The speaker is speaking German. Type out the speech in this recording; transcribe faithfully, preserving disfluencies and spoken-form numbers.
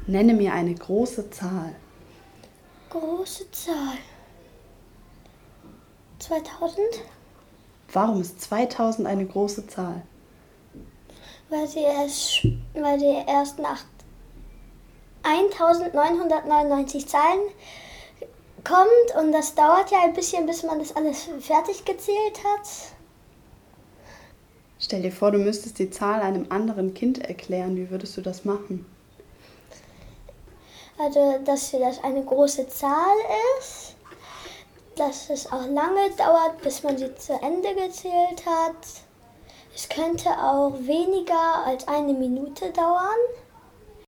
Nenne mir eine große Zahl. Große Zahl. zweitausend? Warum ist zweitausend eine große Zahl? Weil sie erst, weil die erst nach eintausendneunhundertneunundneunzig Zahlen kommt und das dauert ja ein bisschen, bis man das alles fertig gezählt hat. Stell dir vor, du müsstest die Zahl einem anderen Kind erklären. Wie würdest du das machen? Also, dass das eine große Zahl ist, dass es auch lange dauert, bis man sie zu Ende gezählt hat. Es könnte auch weniger als eine Minute dauern.